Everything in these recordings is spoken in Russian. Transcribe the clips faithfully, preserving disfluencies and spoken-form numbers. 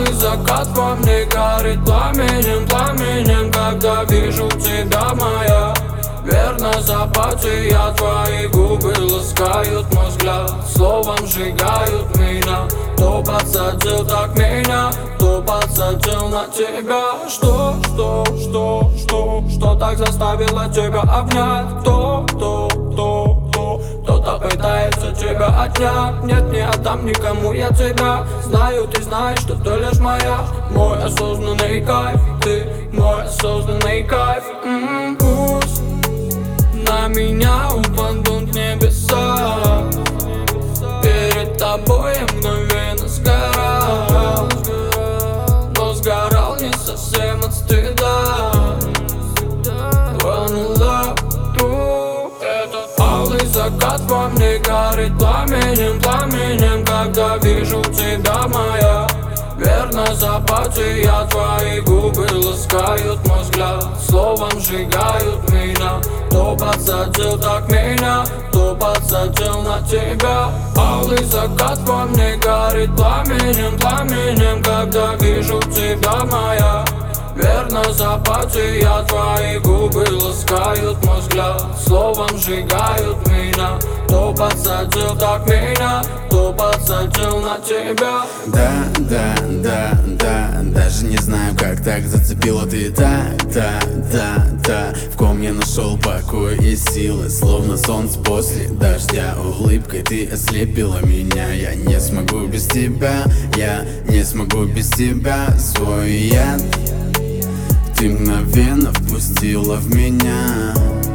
Алый закат во мне горит пламенем, пламенем, когда вижу тебя, моя. Верно западе я твои губы ласкают мой взгляд, словом сжигают меня. Кто подсадил так меня, кто подсадил на тебя? Что, что, что, что, что так заставило тебя обнять? Кто, кто, кто, кто, кто-то пытается тебя отнять. Нет, не отдам никому я тебя. Знаю, ты знаешь, что ты лишь моя. Мой осознанный кайф, ты мой осознанный кайф. М-м, пусть на меня упадут небеса, перед тобой я мгновенно сгорал, но сгорал не совсем от стыда. One love, true. Этот алый закат во мне горит пламенем, пламенем, когда вижу тебя, моя. Верно западе я твои губы ласкают мой взгляд, словом сжигают меня. Кто подсадил так меня, кто подсадил на тебя? Алый закат во мне горит пламенем, пламенем, когда вижу тебя, моя. Верно западе я твои губы ласкают мой взгляд, словом сжигают меня. Кто подсадил так меня, кто подсадил на тебя? Да, да, да, да, даже не знаю, как так зацепила ты. Да, да, да, да, в ком я нашел покой и силы, словно солнце после дождя. Улыбкой ты ослепила меня, я не смогу без тебя, я не смогу без тебя. Свой яд ты мгновенно впустила в меня,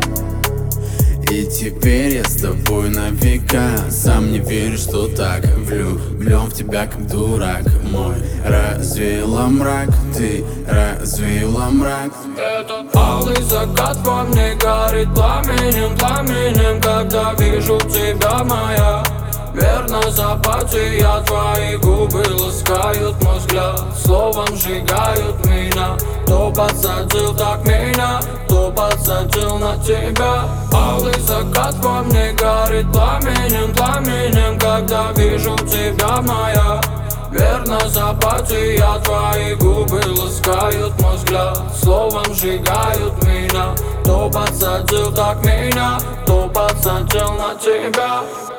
и теперь я с тобой на века. Сам не верю, что так влюблен в тебя, как дурак. Мой развеяла мрак, ты развеяла мрак. Этот алый закат во мне горит пламенем, пламенем, когда вижу тебя, моя. Верно западе я твои губы ласкают мой взгляд, словом сжигают меня. Кто подсадил так меня, кто подсадил на тебя? Алый закат во мне горит пламенем, пламенем, когда вижу тебя, моя. Верно западе я твои губы ласкают мой взгляд, словом сжигают меня. Кто подсадил так меня, кто подсадил на тебя?